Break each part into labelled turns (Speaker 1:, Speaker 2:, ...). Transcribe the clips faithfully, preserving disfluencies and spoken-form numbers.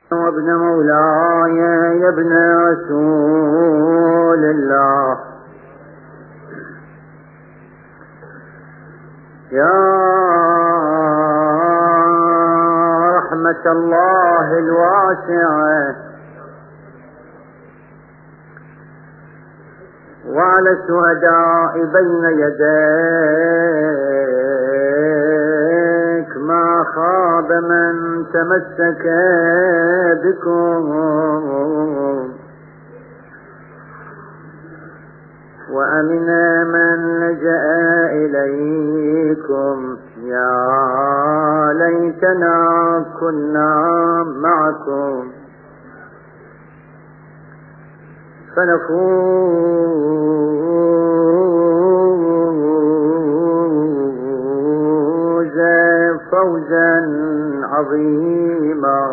Speaker 1: وابن مولاي يا ابن رسول الله، يا رحمة الله الواسعة، وعلى الشهداء بين يديك ما خاب من تمسك بكم، وأمن من لجأ إليكم. يا ليتنا كنا معكم فنفوز فوزا عظيما.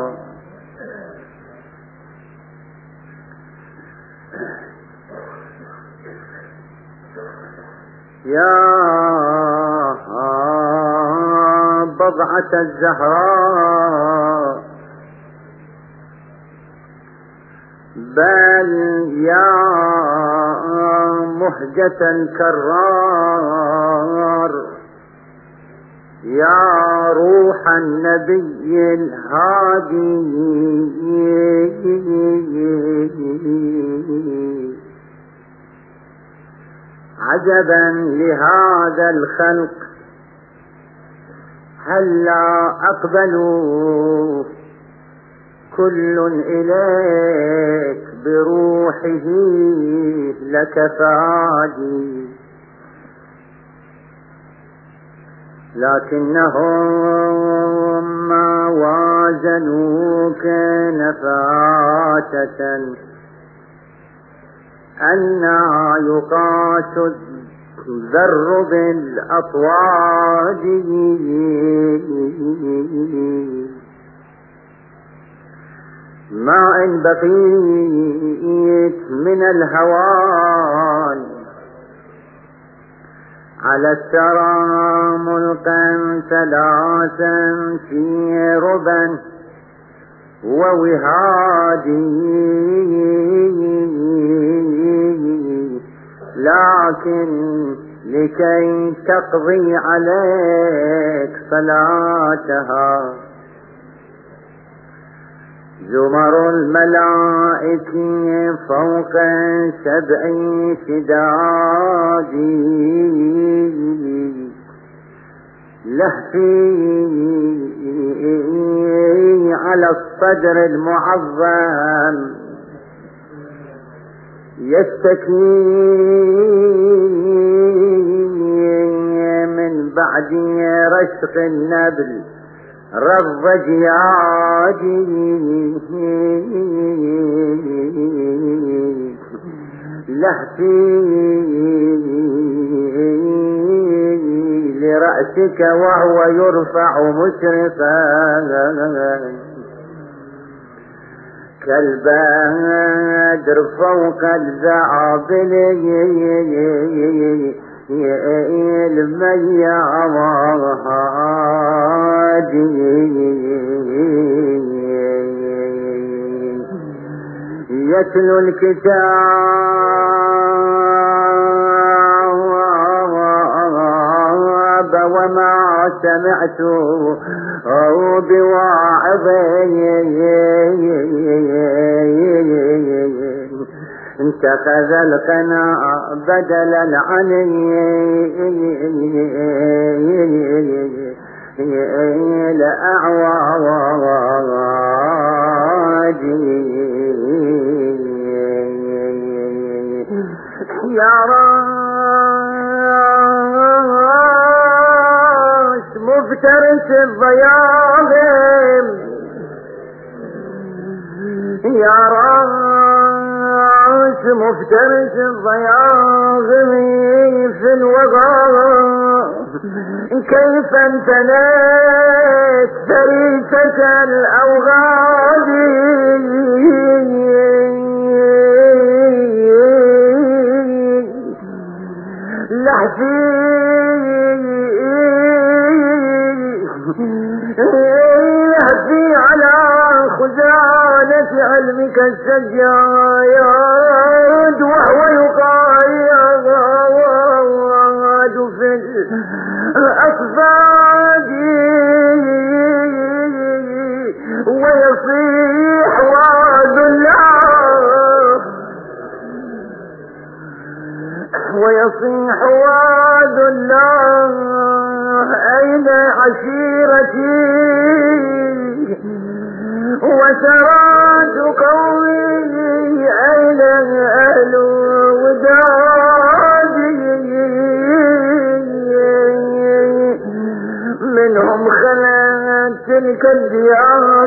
Speaker 1: يا بضعة الزهراء، بل يا مهجة الكرار، يا روح النبي الهادي، عجبا لهذا الخلق هلا أقبلوا كل إليك بروحه لك فادي، لكنهم ما وازنوك نفاسة أنى يقاس الذر بالأطواد. ما إن بقيت من الهوان على الثرى ملقا ثلاثا في ربا ووهادي، لكن لكي تقضي عليك صلاتها زمر الملائكة فوق سبع شداد، لهفي على الصدر المعظم يشتكي من بعد رشق النبل رض جيادي، لهفي لرأسك وهو يرفع مشرفا كالبدر فوق الزعابل الميام هادي، يتلو الكتاب وما سمعت بواعظ انتخذ القناع بدلا عن الأعوادي. يا راس مفترس الضياغم، يا راس مفترس الضياغم في الوغى، كيف امتلأت فريسة الأوغاد، لحفي لحفي على خزان علمك السجاد وهو يقايض في الأصفاد ويصيح وعد الله ويصيح وعد الله أين عشيرتي وسرات قومي أين أهل ودادي منهم خلت تلك الديار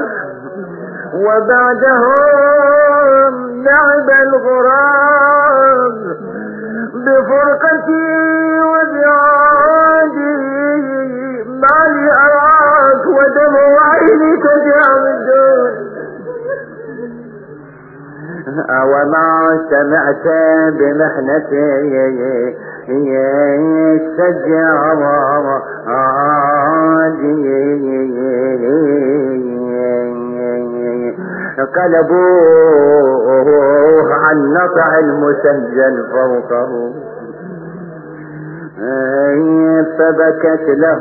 Speaker 1: وبعدهم لعب الغراب بفرقتي وبعادي ما لي أراك ودم عيني تجعل وما سمعت بمحنتي الشجاع قلبوه عن نطع المسجل فوقه فبكت له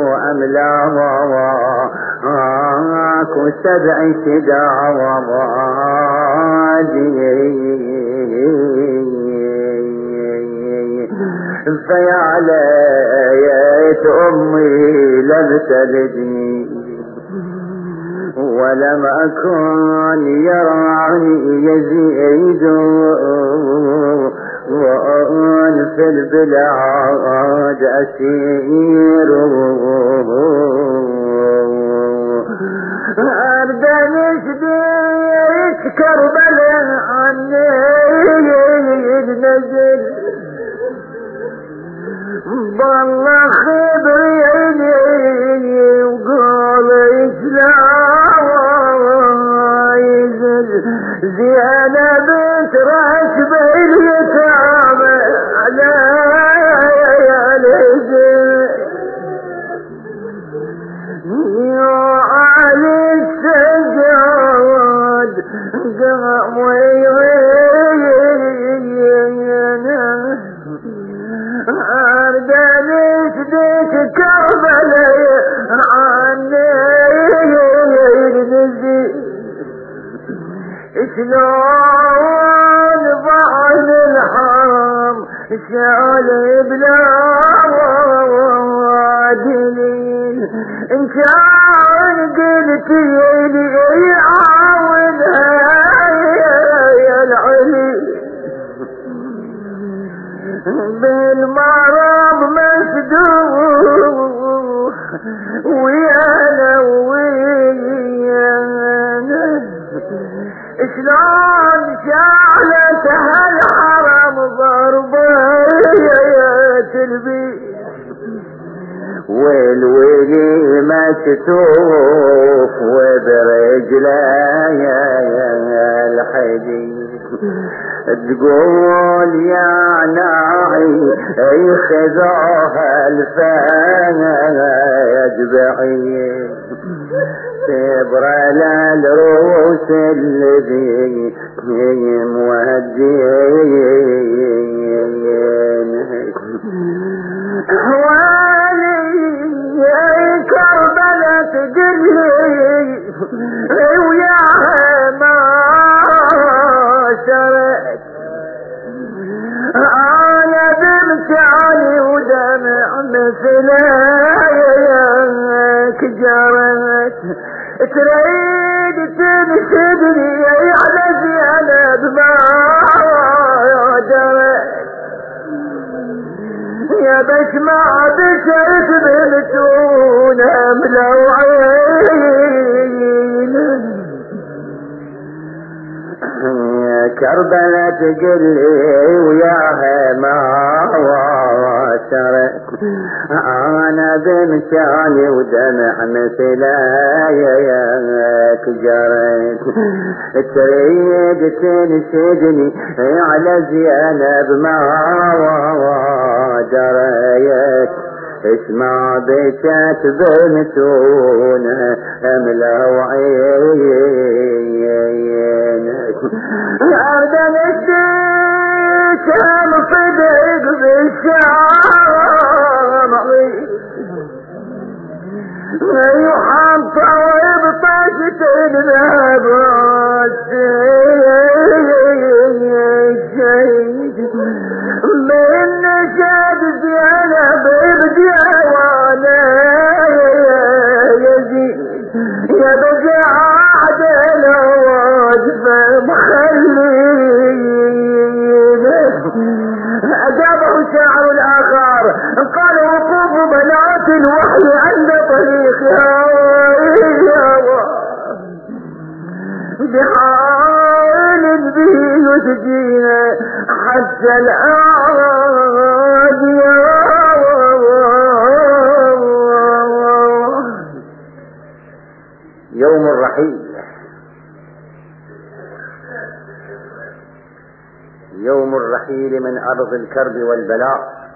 Speaker 1: أملاك سبع شداع فيا ليت أمي لم تلدني ولم أكن يرعني يزيد وأن في البلاد أسير أبدأ نشبيك كربلاء عني نزل بالله خبري عيني وقال إسلام زيانة بنت ركب اليتامى على الهجر يا علي السجاد قام ويغينا أردني سديك كربلاء عني نزي شلون ضعن الحرم شال بلا دليل ان كان قلت لي يعاونها يا العلي بالمرض مسدوح ويانا ويانا شلون شعلتها الحرم ضربة يا تلبي والويلي ما تشوف وبرجلا يا الحديد تقول يا ناعي اي خذوها الفاج بعيد تبرى للروس الذي مودين حوالي يا كربلاء تقلي وياها ما شرت انا بمتعاني ودمع مثلاك جرت تريد تنشدني على زينب ما درت يا بسمع بشرت بمتون ملوعين كربلاء تقلي وياها ما واشرت انا بمشاني ودمع مثلاك جرت تريد تنشدني على زينب ما دريت اسمع بشات بمتون ملوعين الشام يحط ويبطش الذهب من شاد زينب بديوانا يزيد يبقى عدل واجفة مخلينا. أجابه الشاعر الآخر قال وقوف بنات الوحي عند طريقها بحال به يسجينا حتى الآن يوم الرحيل، يوم الرحيل من أرض الكرب والبلاء،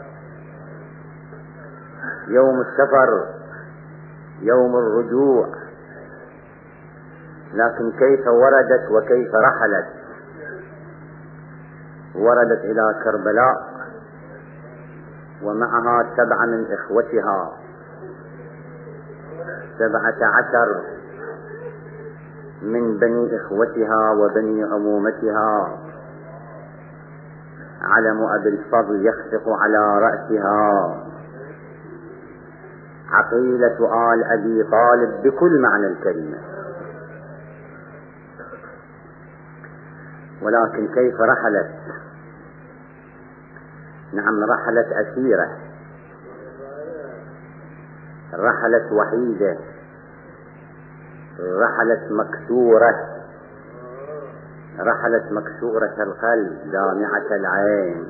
Speaker 1: يوم السفر، يوم الرجوع. لكن كيف وردت وكيف رحلت؟ وردت إلى كربلاء ومعها سبعة من إخوتها، سبعة عشر من بني إخوتها وبني عمومتها. علم أبي الفضل يخفق على رأسها، عقيلة آل أبي طالب بكل معنى الكلمة. ولكن كيف رحلت؟ نعم رحلت أسيرة، رحلت وحيدة، رحلت مكسورة، رحلت مكسورة القلب دامعة العين،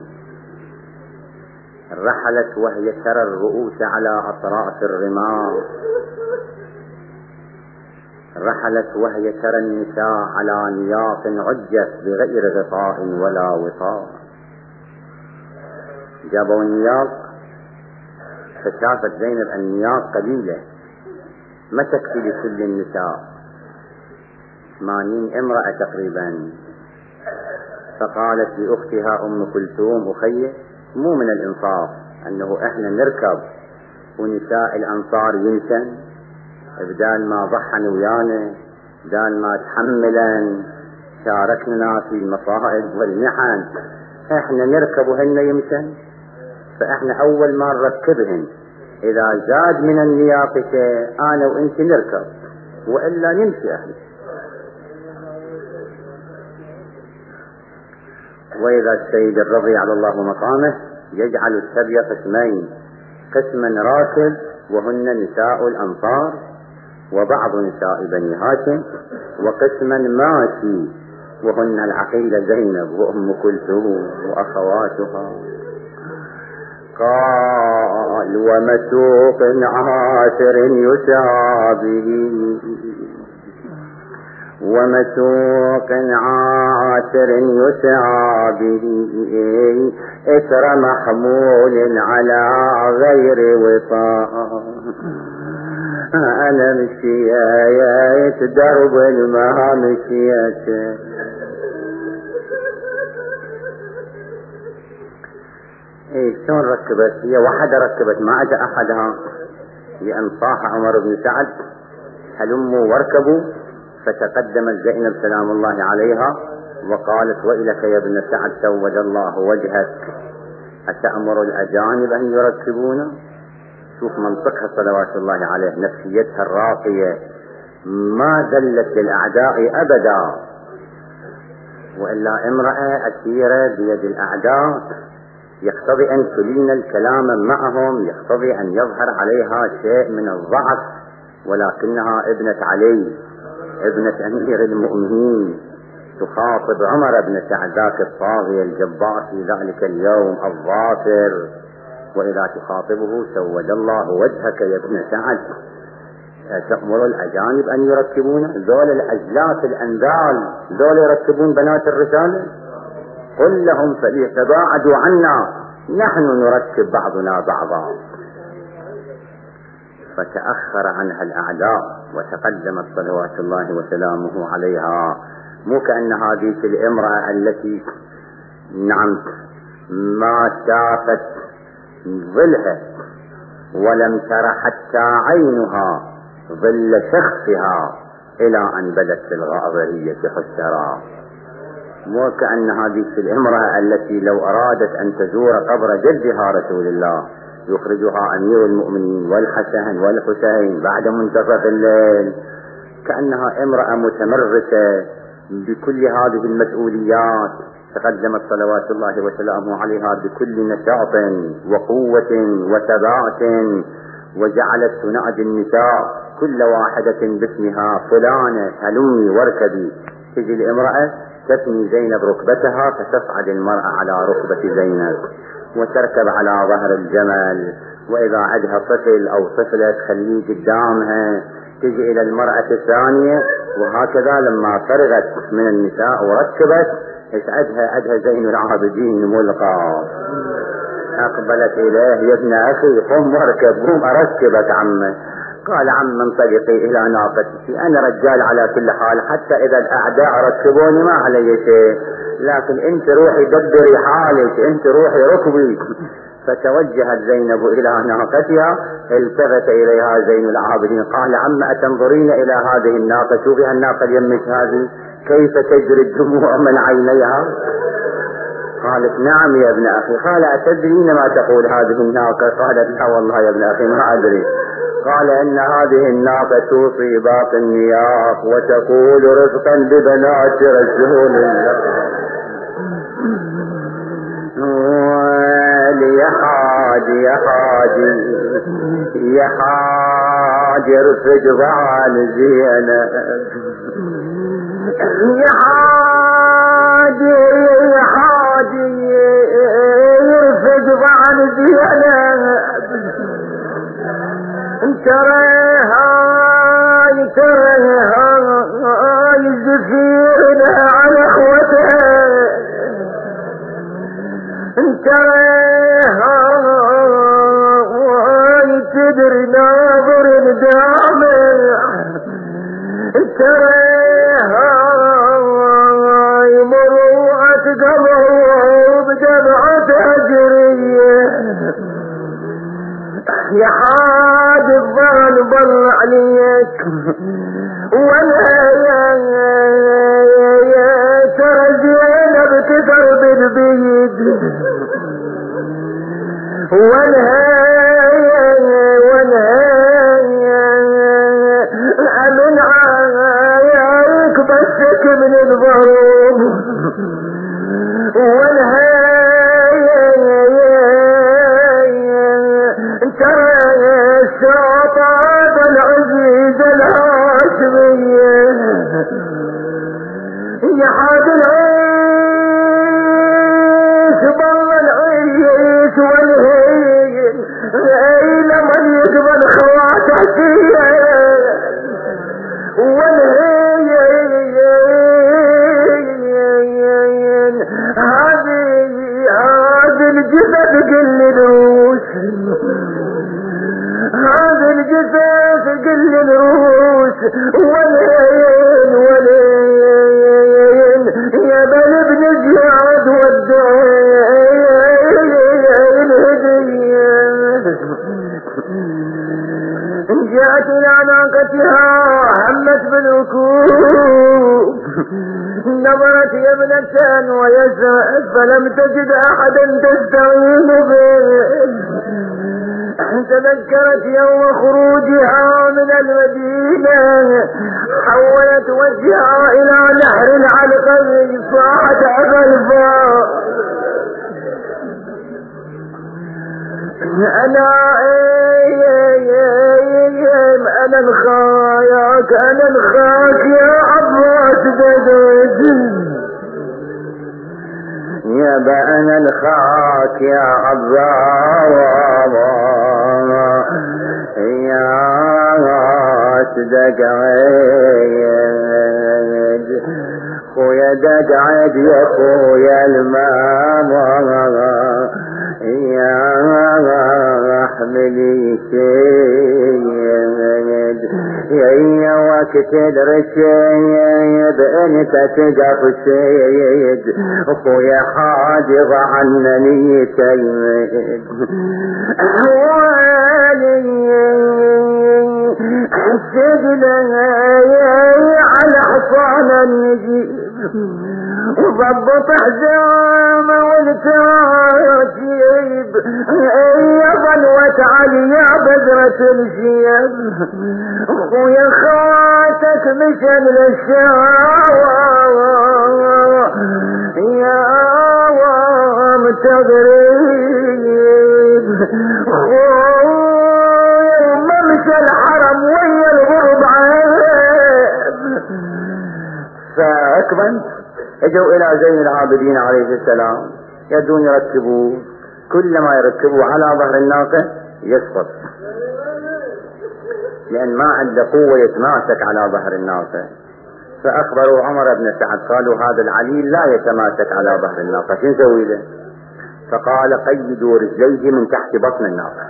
Speaker 1: رحلت وهي ترى الرؤوس على أطراف الرمال، رحلت وهي ترى النساء على نياط عجت بغير غطاء ولا وطاء. جابوا النياط فشافت زينب النياط قليلة ما تكفي لكل النساء، ثمانين امرأة تقريبا. فقالت لأختها أم كلثوم أخيه مو من الإنصاف أنه إحنا نركب ونساء الأنصار ينسن، بدال ما ضحن ويانا، بدال ما تحملا شاركنا في المصائب والمحن، إحنا نركب وهن يمسن. فإحنا أول ما نركبهن إذا زاد من النياقة أنا وإنت نركب وإلا نمشي إحنا. وإذا السيد الرضي على الله مقامه يجعل السبي قسمين، قسما راكب وهن نساء الأنصار وبعض نساء بني هاشم، وقسما ماشي وهن العقيلة زينب وأم كلثوم وأخواتها. قال ومسوق عاشر يسعى به، ومسوق عاشر يسعى به إثر محمول على غير وطاء. أنا مشيت درب ما مشيت. ايه شلون ركبت؟ هي وحدة ركبت ما اجى احدها، لان صاح عمر بن سعد هلموا واركبوا، فتقدمت زينب سلام الله عليها وقالت ويلك يا ابن سعد سود الله وجهك أتأمر الأجانب أن يركبونا؟ شوف منطقها صلوات الله عليه، نفسيتها الراقية ما ذلت للأعداء أبدا، وإلا امرأة أسيرة بيد الأعداء يقتضي أن تلين الكلام معهم، يقتضي أن يظهر عليها شيء من الضعف، ولكنها ابنة علي ابنة أمير المؤمنين تخاطب عمر بن سعد ذاك الطاغية الجبار في ذلك اليوم الظافر، وإذا تخاطبه سود الله وجهك يا ابن سعد تأمر الأجانب أن يركبون؟ ذول الأجلاس الأنذال ذول يركبون بنات الرسالة؟ قل لهم فليتباعدوا عنا نحن نركب بعضنا بعضا. فتأخر عنها الأعداء وتقدمت صلوات الله وسلامه عليها، مو كأن هذه الامرأة التي نعم ما شافت ظلها ولم تر حتى عينها ظل شخصها إلى أن بدت في الغاضرية حسرا. وكأن هذه الامرأة التي لو أرادت أن تزور قبر جدها رسول الله يخرجها أمير المؤمنين والحسن والحسين بعد منتصف الليل، كأنها امرأة متمرسة بكل هذه المسؤوليات، تقدمت صلوات الله وسلامه عليها بكل نشاط وقوة وثبات، وجعلت تنادي النساء كل واحدة باسمها: فلانة هلمي واركبي. تجي الامرأة تثني زينب ركبتها فتصعد المرأة على ركبة زينب وتركب على ظهر الجمل، وإذا عندها طفل أو طفلة تخليه قدامها. تجي إلى المرأة الثانية وهكذا لما فرغت من النساء وركبت اسعدها عدها زين العابدين ملقى. أقبلت إليه: يا ابن أخي قم واركب. قم أركبك عمه. قال: عم انطلقي إلى ناقتي، أنا رجال على كل حال، حتى إذا الأعداء ركبوني ما علي شيء، لكن أنت روحي دبري حالك، أنت روحي ركبي. فتوجهت زينب إلى ناقتها، التفت إليها زين العابدين قال: عم أتنظرين إلى هذه الناقة؟ شوفي الناقة اليمك هذه كيف تجري الدموع من عينيها. قالت: نعم يا ابن أخي. قال: أتدرين ما تقول هذه الناقة؟ قالت: لا والله يا ابن أخي ما أدري. قال: إن هذه الناقة توصي باقي النياق وتقول: رزقا ببنات رسول الله. يا حاجي يا حاجي يا حاجي ارفد ضعان زينب، يا حاجي يا حاجي ارفد ضعان زينب، تريها تريها الزفير على اخوتها، تريها تدري ناظر الدامع، تريها مروءة قمر بدمعة أجرية، يا حاج الظن ضل عليك ولا يا ترى زينب تدرب البيد، والهاي والهاي أمن عايك بسك من الضروب، والهاي ترى الشاطئ العزيز الهاشمية، يا حاد العيش ضل العيش والهين لمن يقبل خواتاتي، والهين هذه هذه الجسد قل دروس، هذا الجسد قل الروس، والهين والهين يا بل ابن زياد والدعين الهدية. جاءت إلى ناقتها همت بالركوب، نظرت يمنة ويسرت فلم تجد أحدا تستعين به، تذكرت يوم خروجها من المدينة، حولت وجهها إلى نهر العلقم صاحت غلفا، أنا ايم أنا الخاياك أنا الخاك يا عباس بدد، يا بأنا الخاك يا عباس يا دقعد خويا دقعد يا خويا الماما، يا احملي شيد يا وقت الرشيد وينك تقفشيد اخويا حاجب عنني تيمد السجن على حصان النجيب وضبط حزامه والكاتيب يا ظلوة علي يا بدرة الشيب ويا خاتك مشن للشاوى يا وام تغريب وممشى الحرم ويا الغرب عيب. فأكبر اجوا الى زين العابدين عليه السلام يدون يركبوه، كلما يركبوا على ظهر الناقة يسقط لان ما عنده قوة يتماسك على ظهر الناقة. فاخبروا عمر بن سعد قالوا هذا العليل لا يتماسك على ظهر الناقة، شو نسوي له؟ فقال قيدوا رجليه من تحت بطن الناقة.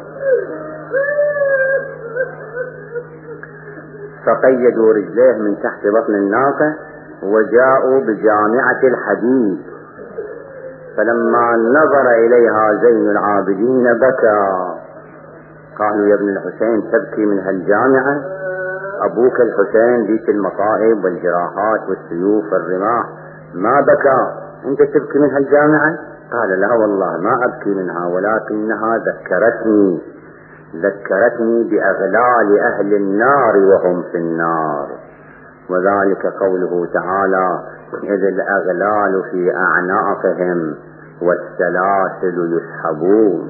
Speaker 1: فقيدوا رجليه من تحت بطن الناقة وجاءوا بجامعة الحديد. فلما نظر إليها زين العابدين بكى. قالوا يا ابن الحسين تبكي من هالجامعة؟ أبوك الحسين ذيك المصائب والجراحات والسيوف والرماح ما بكى، أنت تبكي من هالجامعة؟ قال لا والله ما أبكي منها، ولكنها ذكرتني ذكرتني بأغلال أهل النار وهم في النار، وذلك قوله تعالى إذ الأغلال في أعناقهم والسلاسل يسحبون.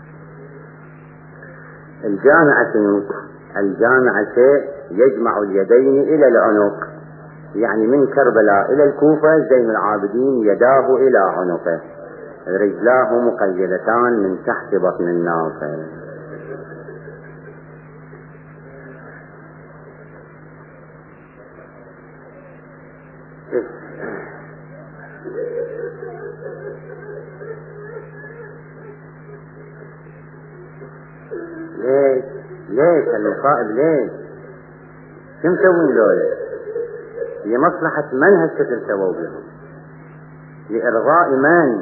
Speaker 1: الجامعة الجامعة شيء يجمع اليدين إلى العنق، يعني من كربلاء إلى الكوفة زين العابدين يداه إلى عنقه، رجلاه مقيدتان من تحت بطن الناقة. ليش ليش المصائب ليش؟ شو مسوين ذولا؟ لمصلحة من هالشكل سووا بهم؟ لإرضاء من؟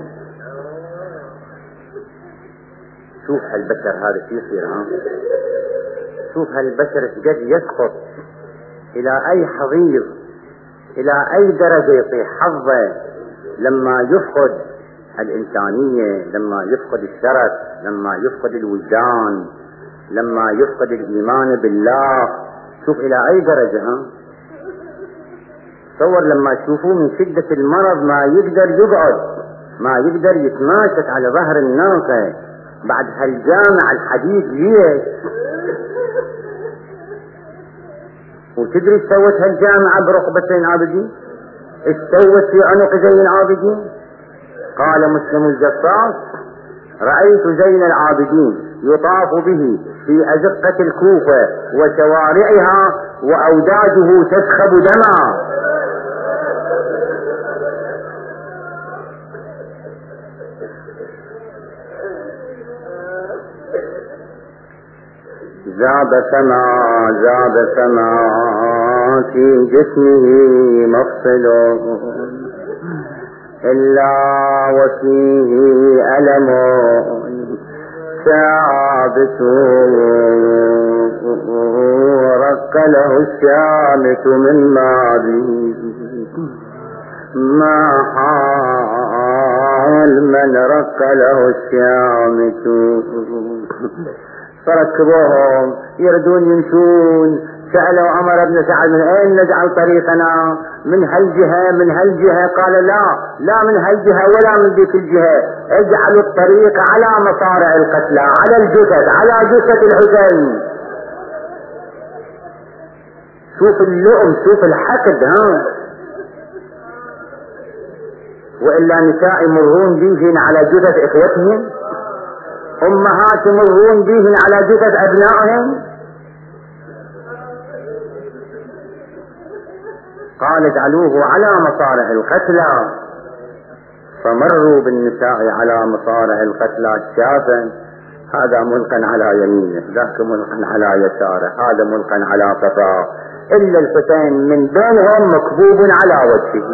Speaker 1: شوف هالبشر هذا شو يصير، ها شوف هالبشر قد يسقط إلى أي حضيض، إلى أي درجة يطيح حظه لما يفقد الإنسانية، لما يفقد الشرف، لما يفقد الوجدان، لما يفقد الإيمان بالله. شوف إلى أي درجة. ها تصور لما تشوفوه من شدة المرض ما يقدر يقعد، ما يقدر يتماسك على ظهر الناقة بعد هالجامع الحديد. ليش؟ وتدري استوت هالجامعة برقبة زين العابدين؟ استوت في عنق زين العابدين. قال مسلم الجصاص رأيت زين العابدين يطاف به في أزقة الكوفة وشوارعها وأوداجه تسخب دما. ذاب سما ذاب سما في جسمه مفصل إلا وفيه ألم ثابت رق له الشامت من ماضي ما حال من رق له الشامت. فركبوهم يردون يمشون، سألوا عمر بن سعد من أين نجعل طريقنا؟ من هالجهة من هالجهة؟ قال لا لا من هالجهة ولا من ذيك الجهة، اجعلوا الطريق على مصارع القتلى، على الجثث، على جثة الحسين. شوف اللؤم، شوف الحقد. ها وإلا نساء يمرون بيهن على جثث إخوتهم، أمهات يمرون بيهن على جثث أبنائهم. قال اجعلوه على مصارع القتلى، فمروا بالنساء على مصارع القتلى شافا، هذا ملقا على يمينه، ذاك ملقا على يساره، هذا ملقا على قفاه، إلا الحسين من بينهم مكبوب على وجهه.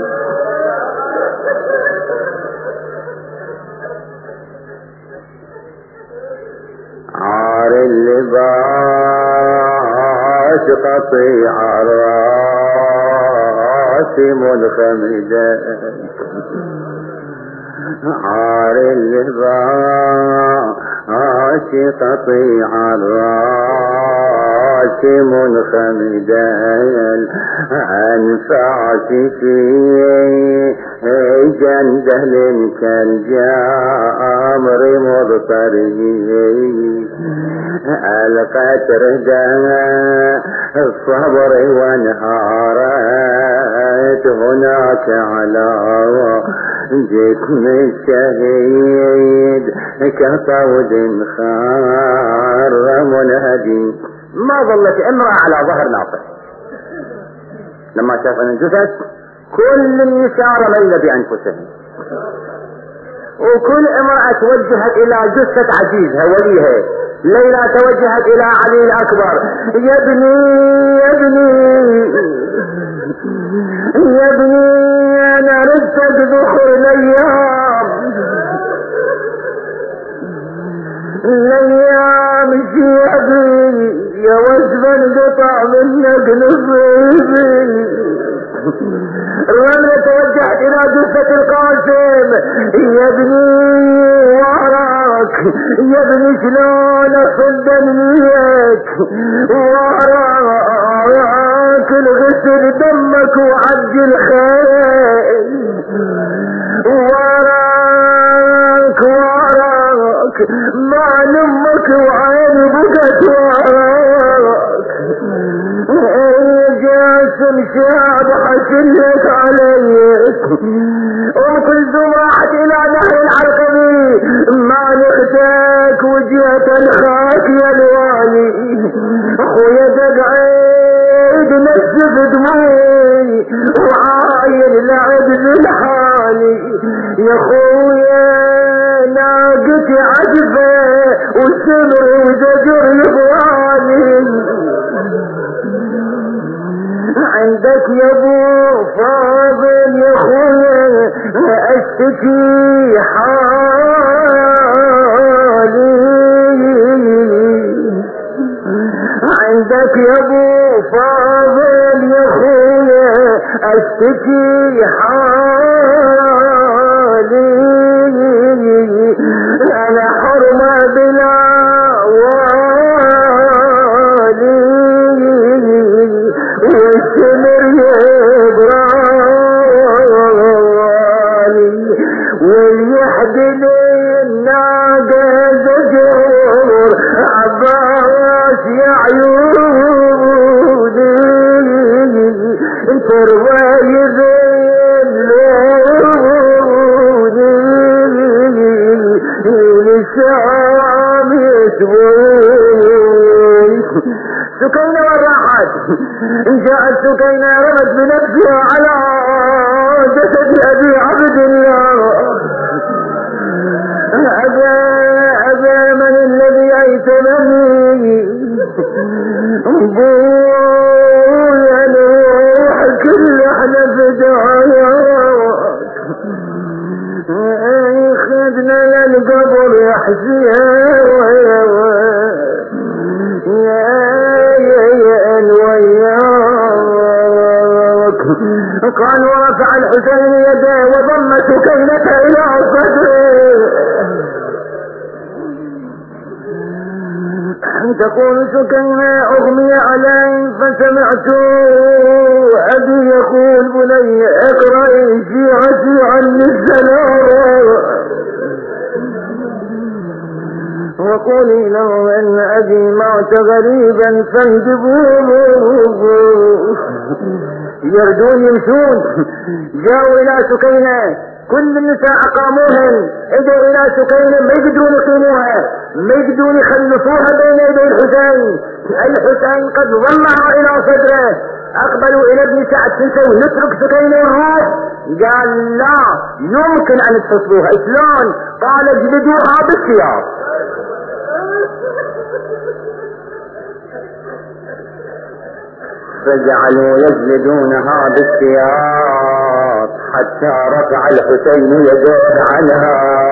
Speaker 1: عار اللباس قطيع الراس منخمدا، عار اللباس قطيع الراس منخمدا، أنفاس في جندل كالجامر مضطري، ألقت رداء الصبر وانهارت هناك على جسم الشهيد كطود خار منهدي. ما ظلت امرأة على ظهر ناصر لما شافوا الجثث، كل النساء رمين بأنفسهم، وكل امرأة توجهت إلى جثة عزيزها وليها. ليلى توجهت إلى علي الأكبر، يا ابني يا ابني يا ابني أنا ردت ذخر الأيام، الأيام شيابي يا وجبا قطع منك نصيبي. الرملة توجهت إلى جثة القاسم، يا ابني وراك يا ابني شلون أصد دميك، وراك الغسل دمك وعجل خير، وراك وراك مال امك وعين بقت وراك، جاسم شاب حشلك عليك. ام كلثوم راحت الى نهر العرقبي، ما نختك وجهت الخاك يا الوالي، اخويا تقعد نشف دموعي وعاين العجز الحالي، يا اخويا ناقتي عجبه والسمر وزجر يبغاني. عندك يا ابو فاضل يا خويا اشتكي حالي، عندك يا ابو فاضل يا خويا اشتكي حالي، انا حرمة بلا والسمر يبراني، واليحدل الناقة زجور عباس يا عيوني، ترضى يذلوني للشام يسوي. سكينة وراحت، جاءت سكينة رمت بنفسها على جسد أبي عبد الله، أبا أبا من الذي أيتمني، بويا نوح كل احنا فداياك، خدنا للقبر يا حسين وياك. قال ورفع الحسين يديه وضم سكينة الى صدره، تقول سكينة اغمي علي فسمعت ابي يقول بني اقرأ شيعتي عني السلام، وقولي له ان ابي مات غريبا فانجبوه. يردون يمشون، جاءوا الى سكينة، كل النساء اقاموهن، اجوا الى سكينة ما يقدرون يقيموها، ما يقدرون يخلصوها بين يدي الحسين. الحسين قد ضمها الى صدره، اقبلوا الى ابن سعد سنسوا نترك سكينة ونروح، قال لا يمكن ان تحصلوها. شلون؟ قال اجلدوها بالسياط. فجعلوا يجلدونها بالسياط حتى رفع الحسين يديه عنها